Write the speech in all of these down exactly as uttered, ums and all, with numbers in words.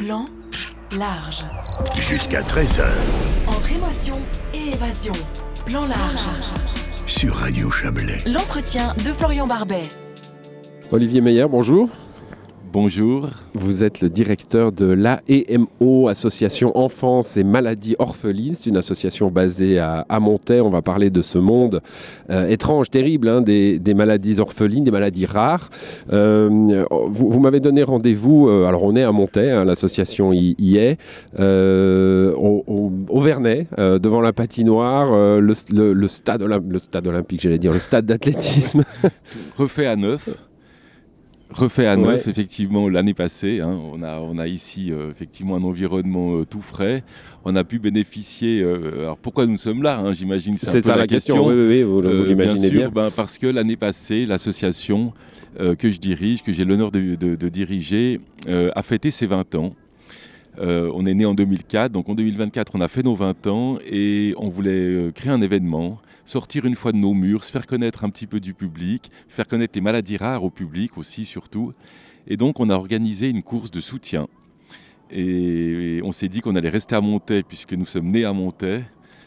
Plan large. Jusqu'à treize heures. Entre émotion et évasion. Plan large. Sur Radio Chablais. L'entretien de Florian Barbet. Olivier Meyer, bonjour. Bonjour. Vous êtes le directeur de l'A E M O, Association Enfance et Maladies Orphelines. C'est une association basée à, à Montaix. On va parler de ce monde euh, étrange, terrible, hein, des, des maladies orphelines, des maladies rares. Euh, vous, vous m'avez donné rendez-vous, euh, alors on est à Montaix, hein, l'association y, y est, euh, au, au, au Vernet, euh, devant la patinoire, euh, le, le, le, stade olymp- le stade olympique, j'allais dire, le stade d'athlétisme. Refait à neuf. Refait à neuf, Ouais. effectivement, l'année passée. Hein, on, a, on a ici euh, effectivement un environnement euh, tout frais. On a pu bénéficier. Euh, alors pourquoi nous sommes là, hein, j'imagine que c'est, C'est un peu ça la, la question, question. oui, oui, oui, vous, Euh, vous l'imaginez bien. bien. Sûr, ben, parce que l'année passée, l'association euh, que je dirige, que j'ai l'honneur de, de, de diriger, euh, a fêté ses vingt ans. Euh, on est né en deux mille quatre, donc en deux mille vingt-quatre, on a fait nos vingt ans et on voulait euh, créer un événement, sortir une fois de nos murs, se faire connaître un petit peu du public, faire connaître les maladies rares au public aussi surtout. Et donc on a organisé une course de soutien. Et, et on s'est dit qu'on allait rester à Montaix puisque nous sommes nés à Montaix.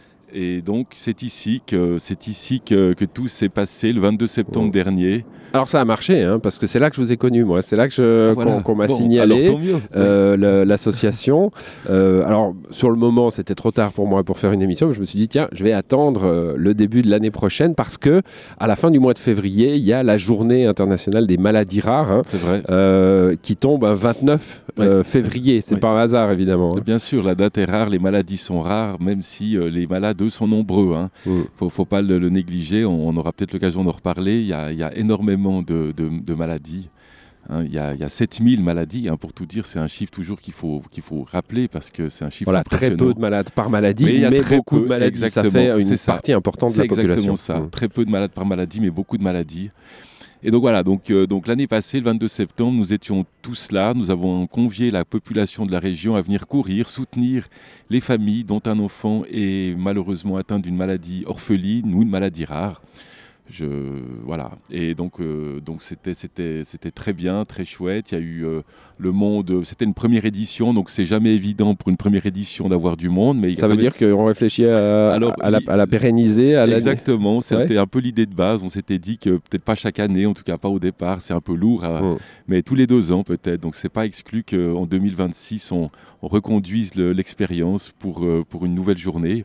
Et donc c'est ici que, c'est ici que, que tout s'est passé le vingt-deux septembre Oh. dernier. Alors ça a marché, hein, parce que c'est là que je vous ai connu, moi. C'est là que je, Ah, voilà. qu'on, qu'on m'a Bon, signalé alors, tant mieux. euh, le- l'association. Euh, alors sur le moment, c'était trop tard pour moi pour faire une émission. Mais je me suis dit tiens, je vais attendre euh, le début de l'année prochaine parce que à la fin du mois de février, il y a la Journée internationale des maladies rares, hein, C'est vrai. euh, qui tombe un vingt-neuf euh, février. C'est Ouais. pas un hasard évidemment. Hein. Bien sûr, la date est rare, les maladies sont rares, même si euh, les malades, eux, sont nombreux. Hein. Mm. Faut, faut pas le, le négliger, on, on aura peut-être l'occasion d'en reparler. Il y a, il y a énormément de, de, de maladies. Hein. Il y a, il y a sept mille maladies, hein, pour tout dire, c'est un chiffre toujours qu'il faut, qu'il faut rappeler parce que c'est un chiffre Voilà, très impressionnant. peu de malades par maladie, Mais il y a mais très beaucoup peu, de maladies. Ça exactement, fait une c'est ça. partie importante de C'est la population. exactement ça, Mm. très peu de malades par maladie, mais beaucoup de maladies. Et donc voilà, donc, euh, donc l'année passée, le vingt-deux septembre, nous étions tous là, nous avons convié la population de la région à venir courir, soutenir les familles dont un enfant est malheureusement atteint d'une maladie orpheline ou une maladie rare. Je, voilà. Et donc, euh, donc c'était, c'était, c'était très bien, très chouette. Il y a eu euh, le monde, c'était une première édition, donc c'est jamais évident pour une première édition d'avoir du monde. Mais il y a Ça quand veut même- dire qu'on réfléchit à, Alors, à, la, à la pérenniser à l'année. Exactement, c'était Ouais. un peu l'idée de base. On s'était dit que peut-être pas chaque année, en tout cas pas au départ, c'est un peu lourd, à- Mm. mais tous les deux ans peut-être. Donc c'est pas exclu qu'en deux mille vingt-six, on, on reconduise le- l'expérience pour, euh, pour une nouvelle journée.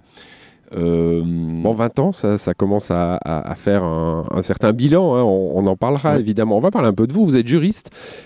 Euh, Bon, vingt ans, ça, ça commence à, à- à faire un, un certain bilan. Hein. On, on en parlera Ouais. évidemment. On va parler un peu de vous. Vous êtes juriste.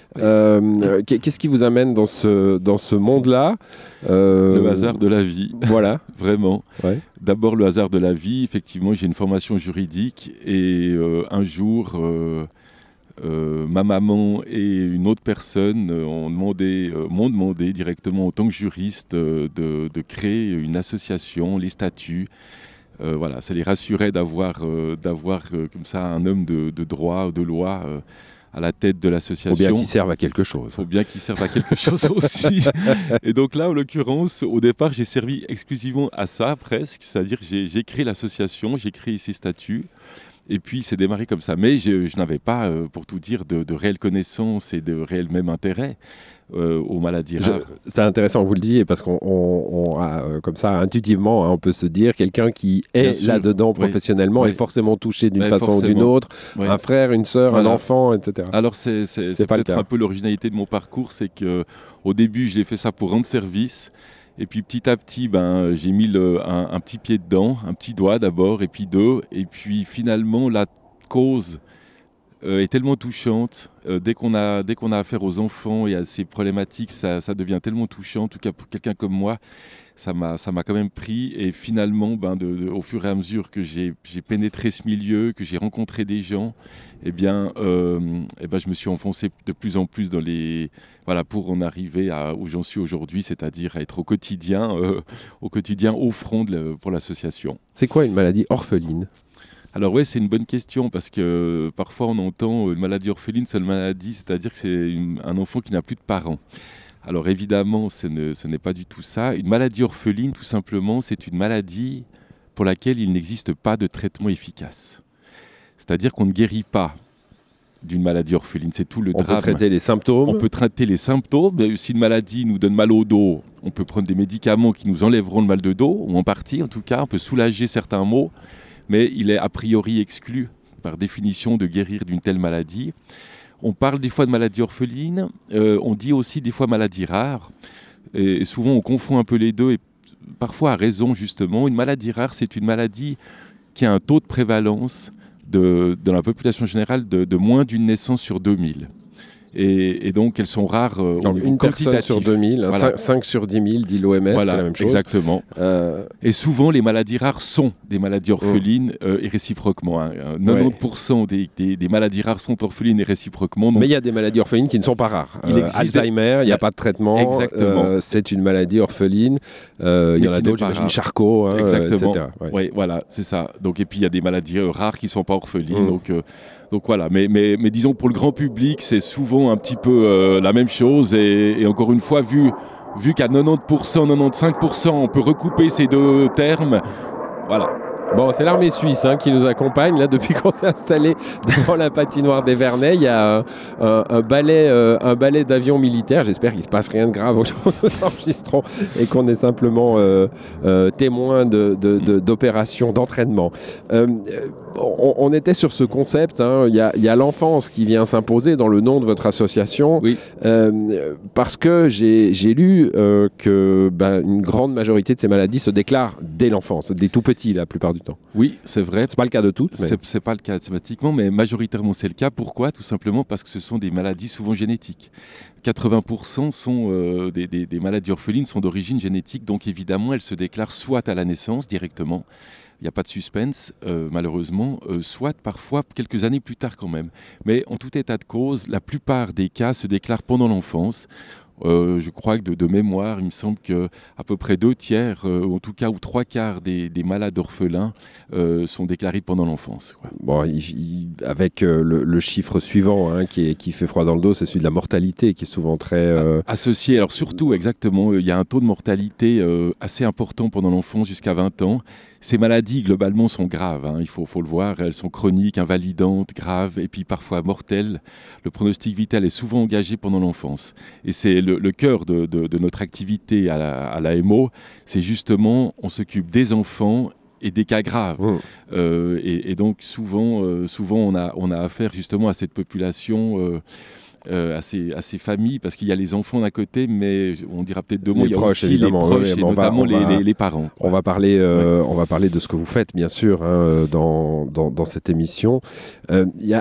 Euh, qu'est- Qu'est-ce qui vous amène dans ce, dans ce monde-là Euh, Le hasard de la vie, Voilà. vraiment. Ouais. D'abord, le hasard de la vie. Effectivement, j'ai une formation juridique et euh, un jour, euh, euh, ma maman et une autre personne euh, ont demandé, euh, m'ont demandé directement, en tant que juriste, euh, de, de créer une association, les statuts. Euh, voilà, ça les rassurait d'avoir, euh, d'avoir euh, comme ça un homme de, de droit, de loi euh, à la tête de Faut l'association. bien qu'ils servent à quelque chose. Il faut bien qu'ils servent à quelque chose aussi. Et donc là, en l'occurrence, au départ, j'ai servi exclusivement à ça, presque. C'est-à-dire que j'ai, j'ai créé l'association, j'ai créé ces statuts. Et puis, c'est démarré comme ça. Mais je, je n'avais pas, euh, pour tout dire, de, de réelles connaissances et de réel même intérêt euh, aux maladies Je- rares. c'est intéressant, vous le dites, parce qu'on on- on a, euh, comme ça, intuitivement, hein, on peut se dire, quelqu'un qui Bien est sûr. là-dedans Oui. professionnellement Oui. est forcément touché d'une Ouais, façon ou forcément. d'une autre. Ouais. Un frère, une sœur, Voilà. un enfant, et cetera. Alors, c'est, c'est, C'est c'est pas le peut-être cas. un peu l'originalité de mon parcours, c'est qu'au début, j'ai fait ça pour rendre service. Et puis petit à petit, ben, j'ai mis le, un, un petit pied dedans, un petit doigt d'abord, et puis deux. Et puis finalement, la cause euh, est tellement touchante. Euh, dès qu'on a, dès qu'on a affaire aux enfants et à ces problématiques, ça, ça devient tellement touchant. En tout cas, pour quelqu'un comme moi, ça m'a, ça m'a quand même pris. Et finalement, ben, de, de, au fur et à mesure que j'ai, j'ai pénétré ce milieu, que j'ai rencontré des gens, eh bien, euh, eh ben, je me suis enfoncé de plus en plus dans les... Voilà, pour en arriver à où j'en suis aujourd'hui, c'est-à-dire à être au quotidien, euh, au quotidien au front de la- pour l'association. C'est quoi une maladie orpheline ? Alors oui, c'est une bonne question parce que parfois on entend une maladie orpheline, seule maladie, c'est-à-dire que c'est une- un enfant qui n'a plus de parents. Alors évidemment, ce, ne- ce n'est pas du tout ça. Une maladie orpheline, tout simplement, c'est une maladie pour laquelle il n'existe pas de traitement efficace. C'est-à-dire qu'on ne guérit pas d'une maladie orpheline. C'est tout le On drame. peut traiter les symptômes. On peut traiter les symptômes. Si une maladie nous donne mal au dos, on peut prendre des médicaments qui nous enlèveront le mal de dos, ou en partie en tout cas. On peut soulager certains maux, mais il est a priori exclu, par définition, de guérir d'une telle maladie. On parle des fois de maladie orpheline, euh, on dit aussi des fois maladie rare. Et souvent on confond un peu les deux, et parfois à raison justement. Une maladie rare, c'est une maladie qui a un taux de prévalence de, dans la population générale de, de moins d'une naissance sur deux mille. Et, et donc elles sont rares euh, au niveau une personne quantitatif. sur deux mille, Voilà. cinq sur dix mille, dit l'O M S, Voilà, c'est la même chose. exactement. Euh, Et souvent, les maladies rares sont des maladies orphelines oh. euh, et réciproquement. Hein. quatre-vingt-dix pour cent ouais. des, des, des maladies rares sont orphelines et réciproquement. Donc... Mais il y a des maladies orphelines qui ne sont pas rares. Il Euh, Alzheimer, il n'y a pas de traitement. Exactement. Euh, c'est une maladie orpheline. Euh, il y en a d'autres, j'imagine Charcot, hein, exactement. et cetera. Ouais. Ouais, voilà, c'est ça. Donc, et puis, il y a des maladies euh, rares qui ne sont pas orphelines. Mm. Donc, euh, donc voilà. Mais, mais, mais disons, pour le grand public, c'est souvent un petit peu euh, la même chose. Et, et encore une fois, vu, vu qu'à quatre-vingt-dix pour cent, quatre-vingt-quinze pour cent, on peut recouper ces deux termes, voilà. Bon, c'est l'armée suisse hein, qui nous accompagne. Là, depuis qu'on s'est installé devant la patinoire des Vernets, il y a un, un, un balai, euh, un balai d'avions militaires. J'espère qu'il ne se passe rien de grave au jour où nous enregistrons et qu'on est simplement euh, euh, témoin de, de, de, d'opérations d'entraînement. Euh, on, on était sur ce concept. Hein. Il y a, il y a l'enfance qui vient s'imposer dans le nom de votre association. Oui. Euh, parce que j'ai, j'ai lu euh, que ben, une grande majorité de ces maladies se déclarent dès l'enfance, des tout petits la plupart du temps. Oui, c'est vrai. C'est pas le cas de toutes. Mais... C'est, c'est pas le cas automatiquement, mais majoritairement c'est le cas. Pourquoi ? Tout simplement parce que ce sont des maladies souvent génétiques. quatre-vingts pour cent sont, euh, des, des, des maladies orphelines sont d'origine génétique, donc évidemment elles se déclarent soit à la naissance directement, il n'y a pas de suspense euh, malheureusement, euh, soit parfois quelques années plus tard quand même. Mais en tout état de cause, la plupart des cas se déclarent pendant l'enfance. Euh, je crois que de, de mémoire, il me semble qu'à peu près deux tiers, euh, ou en tout cas ou trois quarts des, des malades orphelins euh, sont déclarés pendant l'enfance. Quoi. Bon, il, il, avec euh, le, le chiffre suivant hein, qui, est, qui fait froid dans le dos, c'est celui de la mortalité qui est souvent très... Euh... Associé, alors surtout exactement, il y a un taux de mortalité euh, assez important pendant l'enfance jusqu'à vingt ans. Ces maladies, globalement, sont graves, hein, il faut, faut le voir. Elles sont chroniques, invalidantes, graves et puis parfois mortelles. Le pronostic vital est souvent engagé pendant l'enfance. Et c'est le, le cœur de, de, de notre activité à la, à la M O. C'est justement, on s'occupe des enfants et des cas graves. Mmh. Euh, et, et donc, souvent, euh, souvent on, a, on a affaire justement à cette population... Euh, Euh, à, ces, à ces familles, parce qu'il y a les enfants d'un côté, mais on dira peut-être deux mots, il y a proches, aussi les proches, oui, et on notamment va, on les, va, les, les parents. On va, parler, euh, ouais. on va parler de ce que vous faites, bien sûr, hein, dans, dans, dans cette émission. Il euh, y a...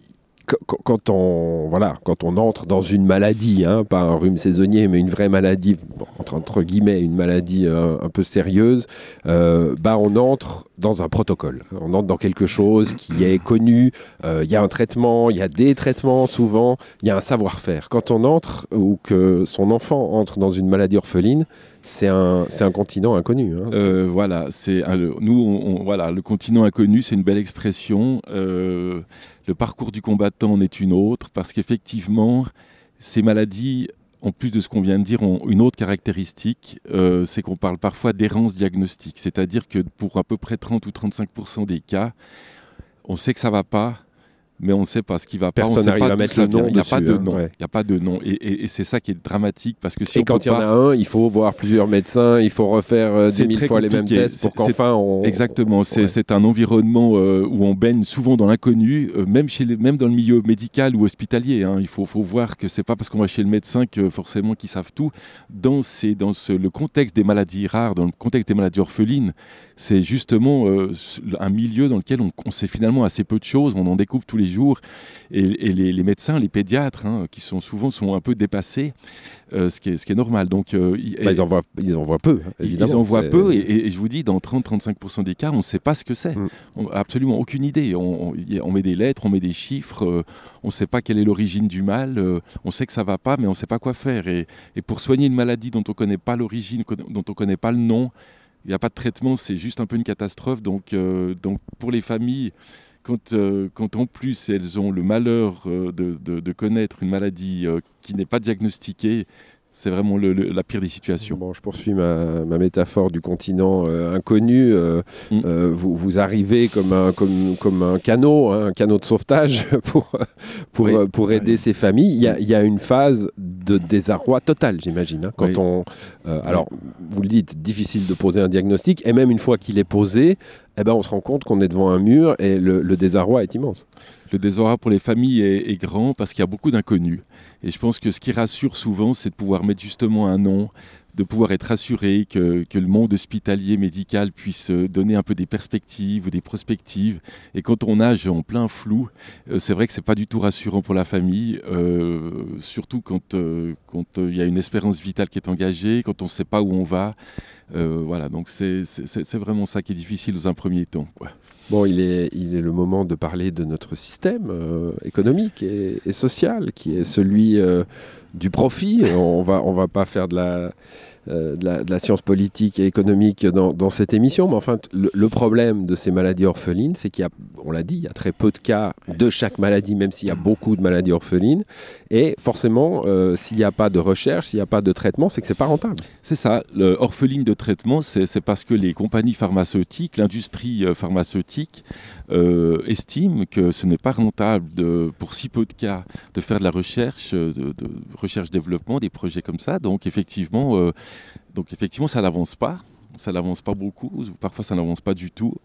Quand on, voilà, quand on entre dans une maladie, hein, pas un rhume saisonnier, mais une vraie maladie, bon, entre, entre guillemets, une maladie euh, un peu sérieuse, euh, bah on entre dans un protocole. On entre dans quelque chose qui est connu. Il euh, y a un traitement, il y a des traitements souvent, il y a un savoir-faire. Quand on entre, ou que son enfant entre dans une maladie orpheline, c'est un, c'est un continent inconnu. Hein. Euh, voilà, c'est un, le, nous, on, on, voilà, le continent inconnu, c'est une belle expression. Euh, le parcours du combattant en est une autre, parce qu'effectivement, ces maladies, en plus de ce qu'on vient de dire, ont une autre caractéristique, euh, c'est qu'on parle parfois d'errance diagnostique. C'est-à-dire que pour à peu près trente ou trente-cinq pour cent des cas, on sait que ça ne va pas, mais on ne sait pas ce qui va pas. Personne n'arrive à mettre le nom dessus. Il n'y a pas de nom. Ouais. Il n'y a pas de nom. Et, et, et c'est ça qui est dramatique. Parce que si et on quand il y pas... en a un, il faut voir plusieurs médecins, il faut refaire euh, dix mille fois compliqué. Les mêmes tests pour c'est, qu'enfin on... Exactement. C'est, ouais. c'est un environnement euh, où on baigne souvent dans l'inconnu, euh, même, chez les, même dans le milieu médical ou hospitalier. Hein. Il faut, faut voir que ce n'est pas parce qu'on va chez le médecin que forcément qu'ils savent tout. Dans, ces, dans ce, le contexte des maladies rares, dans le contexte des maladies orphelines, c'est justement euh, un milieu dans lequel on, on sait finalement assez peu de choses, on en découvre tous les jours. Et, et les, les médecins, les pédiatres, hein, qui sont souvent sont un peu dépassés, euh, ce, qui est, ce qui est normal. Donc, euh, bah, ils, en voient, ils en voient peu, hein, évidemment. Ils en voient c'est... peu, et, et je vous dis, dans trente à trente-cinq pour cent des cas, on ne sait pas ce que c'est. Mm. On n'a absolument aucune idée. On, on, on met des lettres, on met des chiffres, euh, on ne sait pas quelle est l'origine du mal, euh, on sait que ça ne va pas, mais on ne sait pas quoi faire. Et, et pour soigner une maladie dont on ne connaît pas l'origine, dont on ne connaît pas le nom, il n'y a pas de traitement, c'est juste un peu une catastrophe. Donc, euh, donc pour les familles... Quand, euh, quand en plus elles ont le malheur euh, de, de, de connaître une maladie euh, qui n'est pas diagnostiquée, C'est vraiment le, le, la pire des situations. Bon, je poursuis ma, ma métaphore du continent euh, inconnu. Euh, mm. euh, vous, vous arrivez comme un, comme, comme un canot, hein, un canot de sauvetage pour, pour, oui. pour aider oui. ces familles. Il y a, il y a une phase de désarroi total, j'imagine. Hein, quand oui. on, euh, alors, vous le dites, difficile de poser un diagnostic. Et même une fois qu'il est posé, eh ben, on se rend compte qu'on est devant un mur et le, le désarroi est immense. Le désarroi pour les familles est, est grand parce qu'il y a beaucoup d'inconnus. Et je pense que ce qui rassure souvent, c'est de pouvoir mettre justement un nom, de pouvoir être rassuré que, que le monde hospitalier médical puisse donner un peu des perspectives ou des prospectives. Et quand on nage en plein flou, euh, c'est vrai que c'est pas du tout rassurant pour la famille, euh, surtout quand euh, quand il euh, y a une espérance vitale qui est engagée, quand on ne sait pas où on va. Euh, voilà, donc c'est, c'est, c'est vraiment ça qui est difficile dans un premier temps, quoi. Bon, il est, il est le moment de parler de notre système euh, économique et, et social, qui est celui euh, du profit. On va, on va pas faire de la, euh, de la, de la science politique et économique dans, dans cette émission, mais enfin, le, le problème de ces maladies orphelines, c'est qu'il y a, on l'a dit, il y a très peu de cas de chaque maladie, même s'il y a beaucoup de maladies orphelines. Et forcément, euh, s'il n'y a pas de recherche, s'il n'y a pas de traitement, c'est que c'est pas rentable. C'est ça. Le orpheline de traitement, c'est, c'est parce que les compagnies pharmaceutiques, l'industrie pharmaceutique euh, estime que ce n'est pas rentable de, pour si peu de cas de faire de la recherche, de, de recherche-développement, des projets comme ça. Donc effectivement, euh, donc effectivement, ça n'avance pas. Ça n'avance pas beaucoup. Parfois, ça n'avance pas du tout.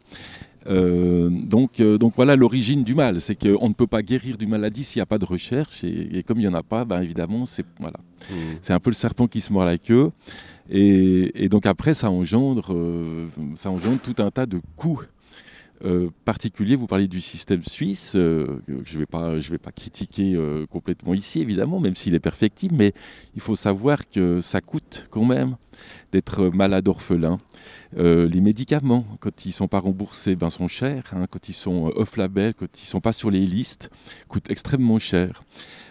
Euh, donc, euh, donc voilà l'origine du mal, c'est qu'on ne peut pas guérir d'une maladie s'il n'y a pas de recherche, et, et comme il n'y en a pas, ben évidemment c'est, voilà. Mmh. c'est un peu le serpent qui se mord la queue, et, et donc après ça engendre, euh, ça engendre tout un tas de coûts euh, particuliers. Vous parlez du système suisse, euh, je ne vais pas, je vais pas critiquer euh, complètement ici évidemment, même s'il est perfectible, mais il faut savoir que ça coûte quand même d'être malade orphelin. Euh, les médicaments, quand ils ne sont pas remboursés, ben, sont chers. Hein, quand ils sont off-label, quand ils ne sont pas sur les listes, coûtent extrêmement cher.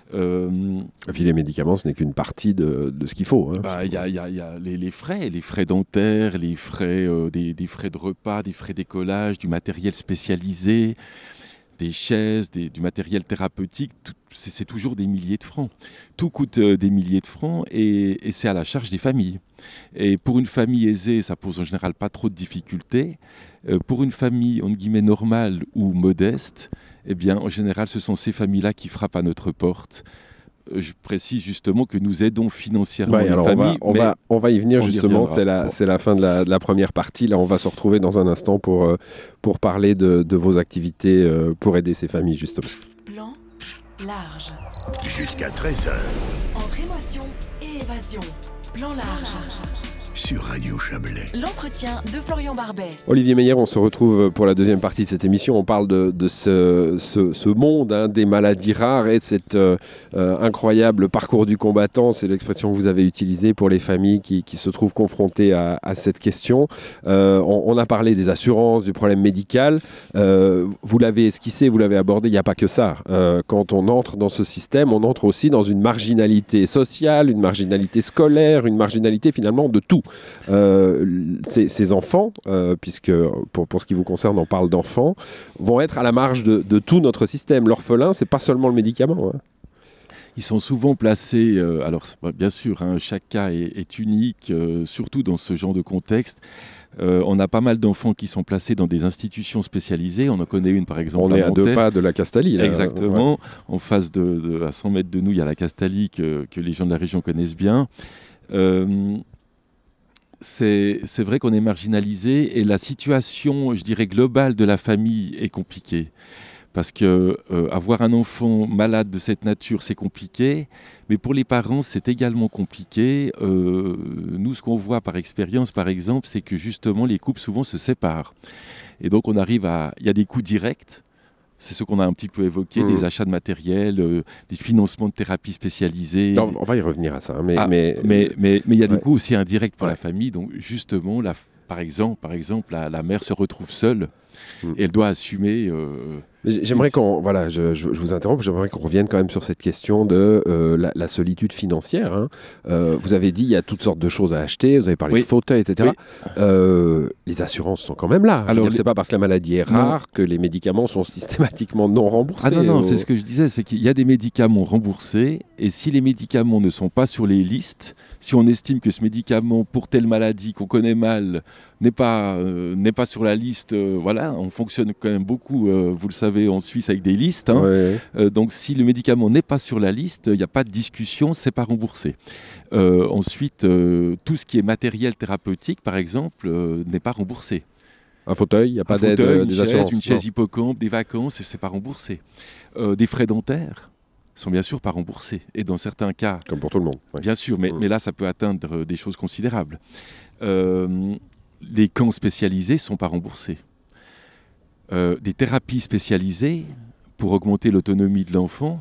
Euh, Et puis les médicaments, ce n'est qu'une partie de, de ce qu'il faut. Il bah, y a, y a, y a les, les frais, les frais dentaires, les frais, euh, des, des frais de repas, des frais d'écolage, du matériel spécialisé, des chaises, des, du matériel thérapeutique, tout, c'est, c'est toujours des milliers de francs. Tout coûte euh, des milliers de francs et, et c'est à la charge des familles. Et pour une famille aisée, ça pose en général pas trop de difficultés. Euh, pour une famille, entre guillemets, normale ou modeste, eh bien, en général, ce sont ces familles-là qui frappent à notre porte. Je précise justement que nous aidons financièrement ouais, les alors familles. On va, on, va, on va y venir justement, y c'est, la, bon. c'est la fin de la, de la première partie. Là, on va se retrouver dans un instant pour, euh, pour parler de, de vos activités euh, pour aider ces familles justement. Plan large. Jusqu'à treize heures. Entre émotion et évasion. Plan large. Sur Radio Chablais. L'entretien de Florian Barbet. Olivier Meyer, on se retrouve pour la deuxième partie de cette émission. On parle de, de ce, ce, ce monde hein, des maladies rares et de cet euh, incroyable parcours du combattant. C'est l'expression que vous avez utilisée pour les familles qui, qui se trouvent confrontées à, à cette question. Euh, on, on a parlé des assurances, du problème médical. Euh, vous l'avez esquissé, vous l'avez abordé. Il n'y a pas que ça. Euh, quand on entre dans ce système, on entre aussi dans une marginalité sociale, une marginalité scolaire, une marginalité finalement de tout. Euh, ces, ces enfants, euh, puisque pour, pour ce qui vous concerne, on parle d'enfants, vont être à la marge de, de tout notre système. L'orphelin, c'est pas seulement le médicament. Hein. Ils sont souvent placés, euh, alors bien sûr, hein, chaque cas est, est unique, euh, surtout dans ce genre de contexte. Euh, on a pas mal d'enfants qui sont placés dans des institutions spécialisées. On en connaît une, par exemple. On est à deux pas de la Castalie. Là. Exactement. Ouais. En face de, de, à cent mètres de nous, il y a la Castalie que, que les gens de la région connaissent bien. Euh, c'est, c'est vrai qu'on est marginalisé et la situation, je dirais, globale de la famille est compliquée. Parce que euh, avoir un enfant malade de cette nature, c'est compliqué. Mais pour les parents, c'est également compliqué. Euh, nous, ce qu'on voit par expérience, par exemple, c'est que justement, les couples souvent se séparent. Et donc, on arrive à... Il y a des coûts directs. C'est ce qu'on a un petit peu évoqué, mmh. des achats de matériel, euh, des financements de thérapie spécialisées. Non, on va y revenir à ça. Hein, mais ah, mais, mais, mais, mais il y a ouais. des coûts aussi indirects pour ouais. la famille. Donc, justement, la, par exemple, par exemple la, la mère se retrouve seule. Mmh. Et elle doit assumer... Euh, J'aimerais qu'on, voilà, je, je, je vous interromps, j'aimerais qu'on revienne quand même sur cette question de euh, la, la solitude financière. Hein. Euh, vous avez dit il y a toutes sortes de choses à acheter, vous avez parlé oui. de fauteuils, et cetera. Oui. Euh, les assurances sont quand même là. Alors, dire, les... c'est pas parce que la maladie est rare non. que les médicaments sont systématiquement non remboursés. Ah non, non, ou... c'est ce que je disais, c'est qu'il y a des médicaments remboursés, et si les médicaments ne sont pas sur les listes, si on estime que ce médicament pour telle maladie qu'on connaît mal n'est pas, euh, n'est pas sur la liste, euh, voilà, on fonctionne quand même beaucoup, euh, vous le savez, en Suisse avec des listes. Hein. Ouais. Euh, donc si le médicament n'est pas sur la liste, il n'y a pas de discussion, c'est pas remboursé. Euh, ensuite, euh, tout ce qui est matériel thérapeutique, par exemple, euh, n'est pas remboursé. Un fauteuil, il n'y a pas d'aide euh, des chaise, assurances. Une chaise hippocampe, des vacances, c'est pas remboursé. Euh, des frais dentaires sont bien sûr pas remboursés. Et dans certains cas... Comme pour tout le monde. Ouais. Bien sûr, mais, mmh. mais là, ça peut atteindre des choses considérables. Euh, les camps spécialisés ne sont pas remboursés. Euh, des thérapies spécialisées pour augmenter l'autonomie de l'enfant,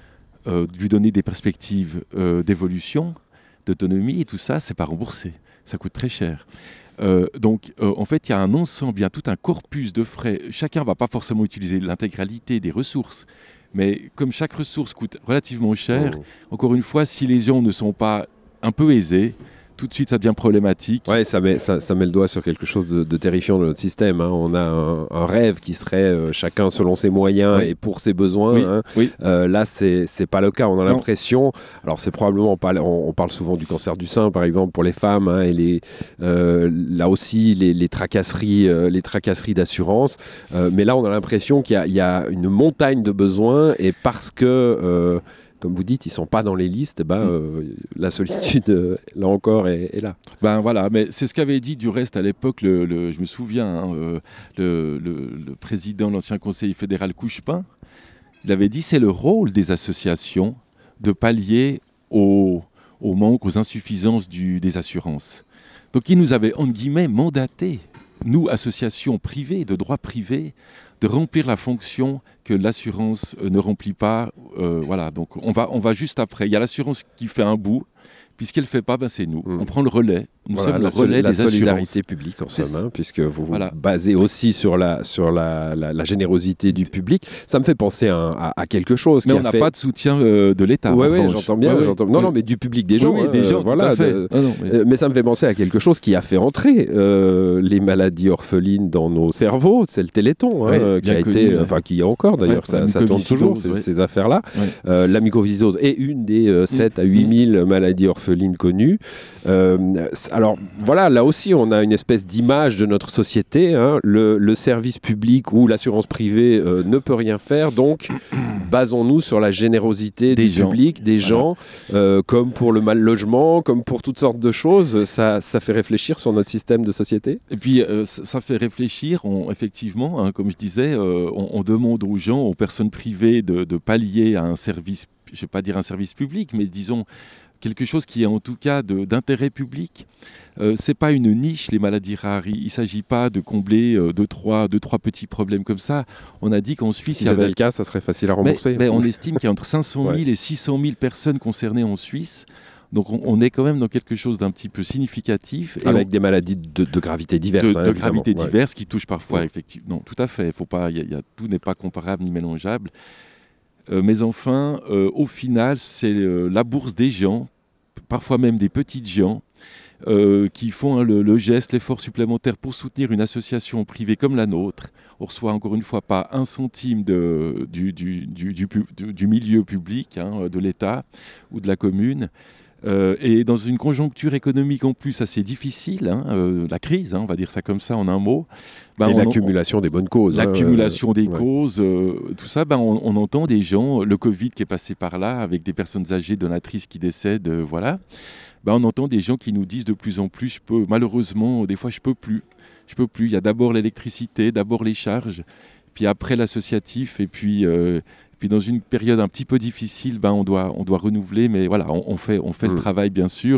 euh, lui donner des perspectives euh, d'évolution, d'autonomie, et tout ça, c'est pas remboursé. Ça coûte très cher. Euh, donc, euh, en fait, il y a un ensemble, il y a tout un corpus de frais. Chacun ne va pas forcément utiliser l'intégralité des ressources, mais comme chaque ressource coûte relativement cher, oh. encore une fois, si les gens ne sont pas un peu aisés, tout de suite, ça devient problématique. Oui, ça met, ça, ça met le doigt sur quelque chose de, de terrifiant de notre système. Hein. On a un, un rêve qui serait euh, chacun selon ses moyens oui. et pour ses besoins. Oui. Hein. Oui. Euh, là, c'est c'est pas le cas. On a non. l'impression. Alors, c'est probablement pas. On, on parle souvent du cancer du sein, par exemple, pour les femmes, hein, et les euh, là aussi les, les tracasseries, euh, les tracasseries d'assurance. Euh, mais là, on a l'impression qu'il y a, il y a une montagne de besoins et parce que euh, comme vous dites, ils ne sont pas dans les listes, ben, euh, la solitude, euh, là encore, est, est là. Ben voilà, mais c'est ce qu'avait dit du reste à l'époque, le, le, je me souviens, hein, euh, le, le, le président de l'ancien conseil fédéral Couchepin, il avait dit c'est le rôle des associations de pallier au, au manque, aux insuffisances du, des assurances. Donc il nous avait, entre guillemets, mandaté, nous, associations privées, de droit privé, de remplir la fonction que l'assurance euh, ne remplit pas. Euh, voilà, donc on va, on va juste après. Il y a l'assurance qui fait un bout, puis ce qu'elle ne fait pas, ben, c'est nous. Mmh. On prend le relais. Nous voilà, sommes le relais la des assurances. La solidarité publique, en somme, hein, puisque vous vous voilà. basez aussi sur, la, sur la, la, la générosité du public. Ça me fait penser à, à, à quelque chose. Mais qui on n'a fait... pas de soutien euh, de l'État. Oui, ouais, j'entends bien. Ouais, j'entends... Non, ouais. non, mais du public des gens. Oui, oui, des gens, euh, voilà, tout à fait. De... Ah non, mais... Euh, mais ça me fait penser à quelque chose qui a fait entrer euh, les maladies orphelines dans nos cerveaux. C'est le Téléthon, hein, ouais, qui a connu, été, ouais. enfin qui est encore d'ailleurs, ouais, ça, ça tourne toujours ces, ouais. ces affaires-là. Ouais. Euh, la mucoviscidose est une des euh, sept à huit mille maladies orphelines connues. Euh, alors voilà, là aussi on a une espèce d'image de notre société, hein. le, le service public ou l'assurance privée euh, ne peut rien faire, donc basons-nous sur la générosité des du gens. public, des voilà. gens, euh, comme pour le mal logement, comme pour toutes sortes de choses, ça, ça fait réfléchir sur notre système de société. Et puis euh, ça fait réfléchir, on, effectivement, hein, comme je disais, euh, on, on demande aux gens, aux personnes privées de, de pallier à un service, je ne vais pas dire un service public, mais disons quelque chose qui est en tout cas de, d'intérêt public. Euh, ce n'est pas une niche, les maladies rares. Il ne s'agit pas de combler euh, deux, trois, deux, trois petits problèmes comme ça. On a dit qu'en Suisse... Si c'était avait... le cas, ça serait facile à rembourser. Mais, mais on estime qu'il y a entre cinq cent mille ouais. et six cent mille personnes concernées en Suisse. Donc on, on est quand même dans quelque chose d'un petit peu significatif. Avec on... des maladies de, de gravité diverses. De, hein, de gravité ouais. diverses qui touchent parfois, ouais. effectivement. Non, tout à fait. Faut pas, y a, y a, tout n'est pas comparable ni mélangeable. Euh, mais enfin, euh, au final, c'est euh, la bourse des gens, parfois même des petites gens, euh, qui font hein, le, le geste, l'effort supplémentaire pour soutenir une association privée comme la nôtre. On reçoit encore une fois pas un centime de, du, du, du, du, du, du milieu public, hein, de l'État ou de la commune. Euh, et dans une conjoncture économique en plus assez difficile, hein, euh, la crise, hein, on va dire ça comme ça en un mot. Ben, et on, l'accumulation on, des bonnes causes. L'accumulation hein, des ouais. causes, euh, tout ça, ben, on, on entend des gens, le Covid qui est passé par là, avec des personnes âgées donatrices qui décèdent, euh, voilà. Ben, on entend des gens qui nous disent de plus en plus, je peux, malheureusement, des fois je peux plus. Je peux plus. Il y a d'abord l'électricité, d'abord les charges, puis après l'associatif, et puis... Euh, Puis dans une période un petit peu difficile, ben on doit, on doit renouveler, mais voilà, on, on fait, on fait mmh. le travail bien sûr.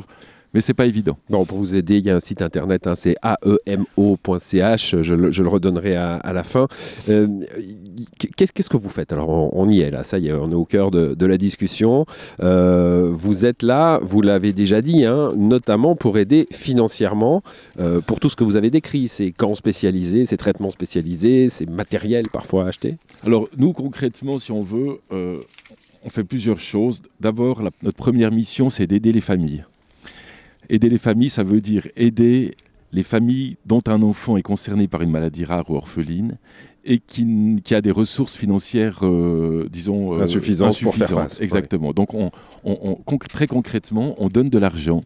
mais c'est pas évident. Bon, pour vous aider, il y a un site internet, hein, c'est a e m o point c h, je le, je le redonnerai à, à la fin. Euh, qu'est-ce, qu'est-ce que vous faites? Alors, on, on y est là, ça y est, on est au cœur de, de la discussion. Euh, vous êtes là, vous l'avez déjà dit, hein, notamment pour aider financièrement euh, pour tout ce que vous avez décrit, ces camps spécialisés, ces traitements spécialisés, ces matériels parfois achetés. Alors, nous, concrètement, si on veut, euh, on fait plusieurs choses. D'abord, la, notre première mission, c'est d'aider les familles. Aider les familles, ça veut dire aider les familles dont un enfant est concerné par une maladie rare ou orpheline et qui, qui a des ressources financières, euh, disons, euh, insuffisantes, insuffisantes pour faire face. Exactement. Ouais. Donc, on, on, on, conc- très concrètement, on donne de l'argent.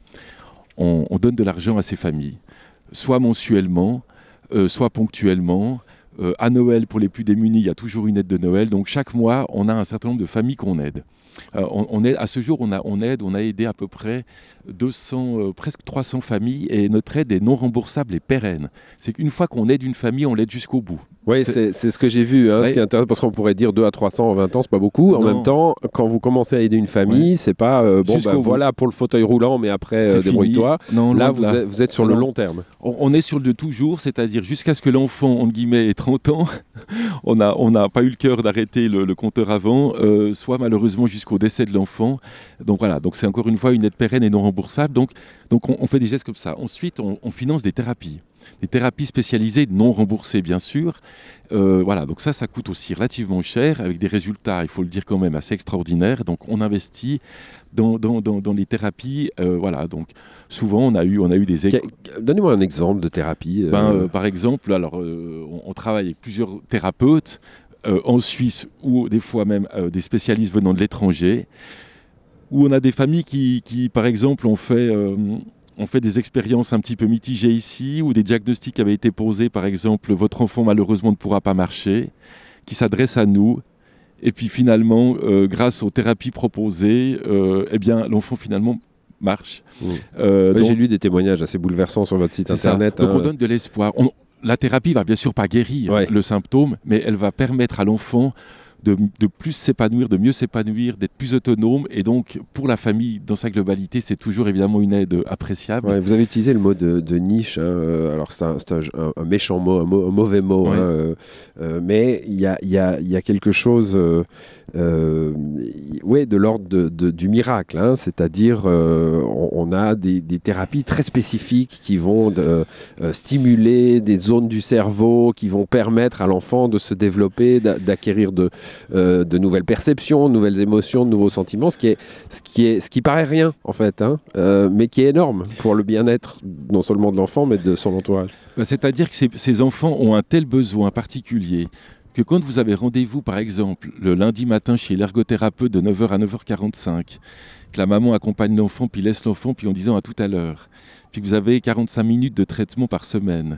On, on donne de l'argent à ces familles, soit mensuellement, euh, soit ponctuellement. Euh, à Noël, pour les plus démunis, il y a toujours une aide de Noël. Donc, chaque mois, on a un certain nombre de familles qu'on aide. Euh, on, on aide à ce jour, on, a, on aide, on a aidé à peu près deux cents, euh, presque trois cents familles, et notre aide est non remboursable et pérenne. C'est qu'une fois qu'on aide une famille, on l'aide jusqu'au bout. Oui, c'est... C'est, c'est ce que j'ai vu, hein, ouais. Ce qui est intéressant, parce qu'on pourrait dire deux à trois cents en vingt ans, c'est pas beaucoup. En non. même temps, quand vous commencez à aider une famille, ouais. c'est pas euh, bon, bah, voilà pour le fauteuil roulant, mais après, euh, débrouille-toi. Non, là, vous, là. Êtes, vous êtes sur non. le long terme. On, on est sur le de toujours, c'est-à-dire jusqu'à ce que l'enfant, entre guillemets, ait trente ans, on n'a on a pas eu le cœur d'arrêter le, le compteur avant, euh, soit malheureusement jusqu'au décès de l'enfant. Donc voilà, donc c'est encore une fois une aide pérenne et non remboursable. Donc, donc on, on fait des gestes comme ça. Ensuite, on, on finance des thérapies. Des thérapies spécialisées, non remboursées bien sûr. Euh, voilà, donc ça, ça coûte aussi relativement cher, avec des résultats, il faut le dire quand même, assez extraordinaires. Donc on investit dans, dans, dans, dans les thérapies. Euh, voilà, donc souvent on a eu, on a eu des... Éco- Donnez-moi un exemple de thérapie. Euh... Ben, euh, par exemple, alors, euh, on, on travaille avec plusieurs thérapeutes euh, en Suisse ou des fois même euh, des spécialistes venant de l'étranger, où on a des familles qui, qui par exemple, ont fait... Euh, On fait des expériences un petit peu mitigées ici, où des diagnostics avaient été posés, par exemple, votre enfant malheureusement ne pourra pas marcher, qui s'adresse à nous. Et puis finalement, euh, grâce aux thérapies proposées, euh, eh bien, l'enfant finalement marche. Mmh. Euh, ouais, donc, j'ai lu des témoignages assez bouleversants sur votre site internet. Donc hein. on donne de l'espoir. On, la thérapie va bien sûr pas guérir ouais. le symptôme, mais elle va permettre à l'enfant De, de plus s'épanouir, de mieux s'épanouir, d'être plus autonome. Et donc, pour la famille, dans sa globalité, c'est toujours évidemment une aide appréciable. Ouais, vous avez utilisé le mot de, de niche. Hein, alors, c'est, un, c'est un, un méchant mot, un, mot, un mauvais mot. Ouais. Hein, euh, euh, mais il y a, y, a, y a quelque chose euh, euh, ouais, de l'ordre de, de, du miracle. Hein, c'est-à-dire, euh, on, on a des, des thérapies très spécifiques qui vont de, euh, stimuler des zones du cerveau, qui vont permettre à l'enfant de se développer, d'a, d'acquérir de... Euh, de nouvelles perceptions, de nouvelles émotions, de nouveaux sentiments, ce qui, est, ce qui, est, ce qui paraît rien en fait, hein, euh, mais qui est énorme pour le bien-être non seulement de l'enfant mais de son entourage. Ben, c'est-à-dire que ces, ces enfants ont un tel besoin particulier que quand vous avez rendez-vous par exemple le lundi matin chez l'ergothérapeute de neuf heures à neuf heures quarante-cinq, que la maman accompagne l'enfant puis laisse l'enfant puis en disant à tout à l'heure, puis que vous avez quarante-cinq minutes de traitement par semaine,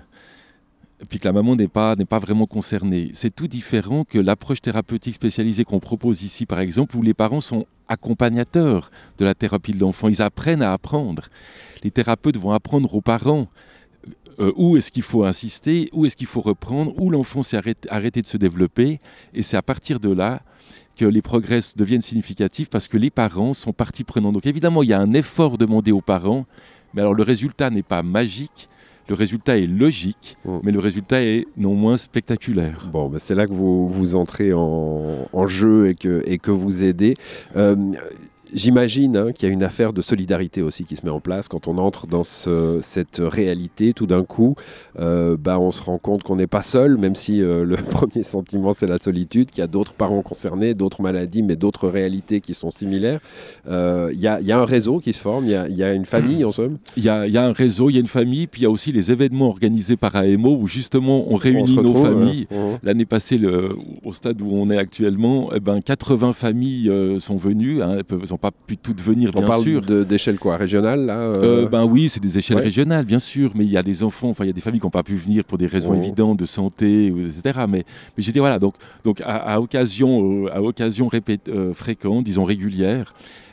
puis que la maman n'est pas, n'est pas vraiment concernée. C'est tout différent que l'approche thérapeutique spécialisée qu'on propose ici, par exemple, où les parents sont accompagnateurs de la thérapie de l'enfant. Ils apprennent à apprendre. Les thérapeutes vont apprendre aux parents euh, où est-ce qu'il faut insister, où est-ce qu'il faut reprendre, où l'enfant s'est arrêté, arrêté de se développer. Et c'est à partir de là que les progrès deviennent significatifs parce que les parents sont partie prenante. Donc évidemment, il y a un effort demandé aux parents, mais alors le résultat n'est pas magique. Le résultat est logique, mmh. mais le résultat est non moins spectaculaire. Bon, bah c'est là que vous, vous entrez en, en jeu et que, et que vous aidez. Euh, J'imagine hein, qu'il y a une affaire de solidarité aussi qui se met en place quand on entre dans ce, cette réalité. Tout d'un coup, euh, bah, on se rend compte qu'on n'est pas seul, même si euh, le premier sentiment c'est la solitude, qu'il y a d'autres parents concernés, d'autres maladies, mais d'autres réalités qui sont similaires. Il euh, y, y a un réseau qui se forme, il y, y a une famille en somme. Il y a, y a un réseau, il y a une famille, puis il y a aussi les événements organisés par A M O où justement on réunit on nos retrouve, familles. Euh, L'année passée, le, au stade où on est actuellement, eh ben, quatre-vingts familles euh, sont venues, hein, elles peuvent sont pas pu toutes venir, bien sûr. On parle de, d'échelle quoi, régionale là euh... Euh, Ben oui, c'est des échelles ouais. régionales, bien sûr, mais il y a des enfants, enfin il y a des familles qui n'ont pas pu venir pour des raisons oh. évidentes de santé, et cetera. Mais, mais j'ai dit voilà, donc, donc à, à occasion, euh, à occasion répét, euh, fréquente, disons régulière,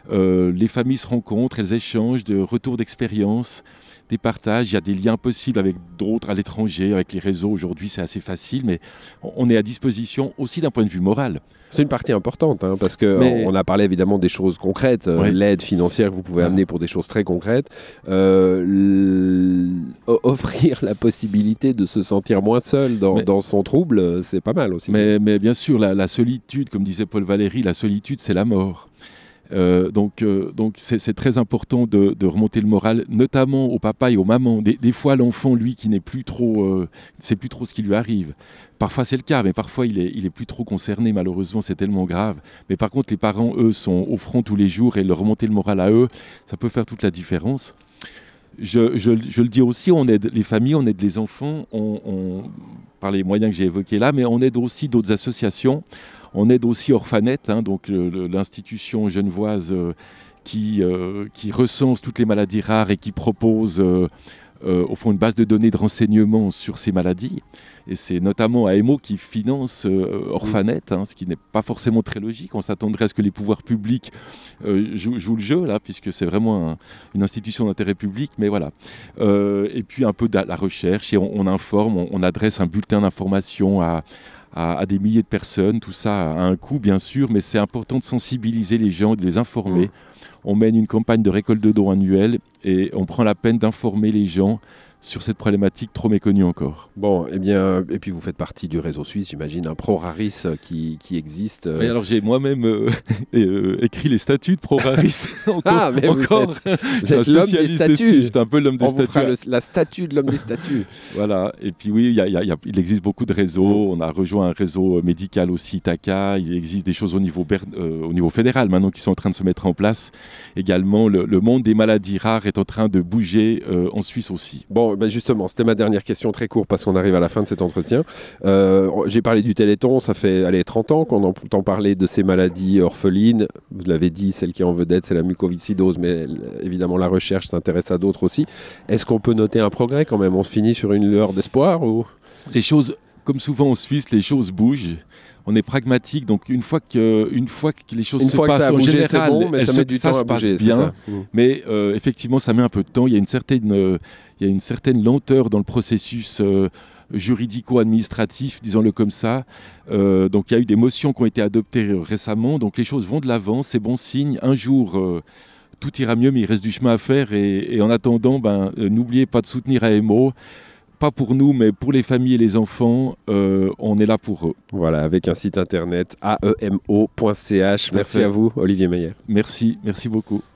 Euh, les familles se rencontrent, elles échangent de retours d'expérience, des partages. Il y a des liens possibles avec d'autres à l'étranger, avec les réseaux. Aujourd'hui, c'est assez facile, mais on est à disposition aussi d'un point de vue moral. C'est une partie importante, hein, parce qu'on Mais... a parlé évidemment des choses concrètes, euh, ouais. l'aide financière que vous pouvez ouais. amener pour des choses très concrètes. Euh, l... Offrir la possibilité de se sentir moins seul dans, mais... dans son trouble, c'est pas mal aussi. Mais, mais bien sûr, la, la solitude, comme disait Paul Valéry, la solitude, c'est la mort. Euh, donc, euh, donc c'est, c'est très important de, de remonter le moral, notamment au papa et aux mamans. Des, des fois, l'enfant, lui, qui n'est plus trop, euh, sait plus trop ce qui lui arrive. Parfois, c'est le cas, mais parfois, il est, il est plus trop concerné. Malheureusement, c'est tellement grave. Mais par contre, les parents, eux, sont au front tous les jours et leur remonter le moral à eux, ça peut faire toute la différence. Je, je, je le dis aussi, on aide les familles, on aide les enfants, on, on, par les moyens que j'ai évoqués là, mais on aide aussi d'autres associations. On aide aussi Orphanet, hein, donc le, le, l'institution genevoise euh, qui, euh, qui recense toutes les maladies rares et qui propose euh, euh, au fond une base de données de renseignements sur ces maladies. Et c'est notamment A M O qui finance euh, Orphanet, hein, ce qui n'est pas forcément très logique. On s'attendrait à ce que les pouvoirs publics euh, jouent, jouent le jeu, là, puisque c'est vraiment un, une institution d'intérêt public. Mais voilà. Euh, et puis un peu de la recherche, et on, on informe, on, on adresse un bulletin d'information à À, à des milliers de personnes, tout ça a un coût bien sûr, mais c'est important de sensibiliser les gens, de les informer. Mmh. On mène une campagne de récolte de dons annuelle et on prend la peine d'informer les gens sur cette problématique trop méconnue encore. Bon, eh bien, et puis vous faites partie du réseau suisse, j'imagine, un ProRaris qui, qui existe. Oui, alors j'ai moi-même euh, euh, écrit les statuts de ProRaris. encore, ah, mais encore. Vous êtes, vous êtes l'homme des statuts. J'étais un peu l'homme des On statuts. vous fera le, la statue de l'homme des statuts. Voilà, et puis oui, y a, y a, y a, il existe beaucoup de réseaux. On a rejoint un réseau médical aussi, T A C A. Il existe des choses au niveau, euh, au niveau fédéral maintenant qui sont en train de se mettre en place. Également, le, le monde des maladies rares est en train de bouger euh, en Suisse aussi. Bon, ben justement, c'était ma dernière question, très court, parce qu'on arrive à la fin de cet entretien. Euh, j'ai parlé du Téléthon, ça fait allez, trente ans qu'on entend parler de ces maladies orphelines. Vous l'avez dit, celle qui est en vedette, c'est la mucoviscidose, mais évidemment, la recherche s'intéresse à d'autres aussi. Est-ce qu'on peut noter un progrès quand même ? On se finit sur une lueur d'espoir ou... Les choses, comme souvent en Suisse, les choses bougent. On est pragmatique, donc une fois que, une fois que les choses une se fois passent, que ça a en bougé, général, c'est bon, mais ça, se, met du ça temps se à passe bouger, bien. Mmh. Mais euh, effectivement, ça met un peu de temps. Il y a une certaine, euh, il y a une certaine lenteur dans le processus euh, juridico-administratif, disons-le comme ça. Euh, donc il y a eu des motions qui ont été adoptées récemment. Donc les choses vont de l'avant, c'est bon signe. Un jour... Euh, tout ira mieux, mais il reste du chemin à faire. Et, et en attendant, ben, euh, n'oubliez pas de soutenir A M O. Pas pour nous, mais pour les familles et les enfants, euh, on est là pour eux. Voilà, avec un site internet a e m o point c h. Merci à vous, Olivier Meyer. Merci, merci beaucoup.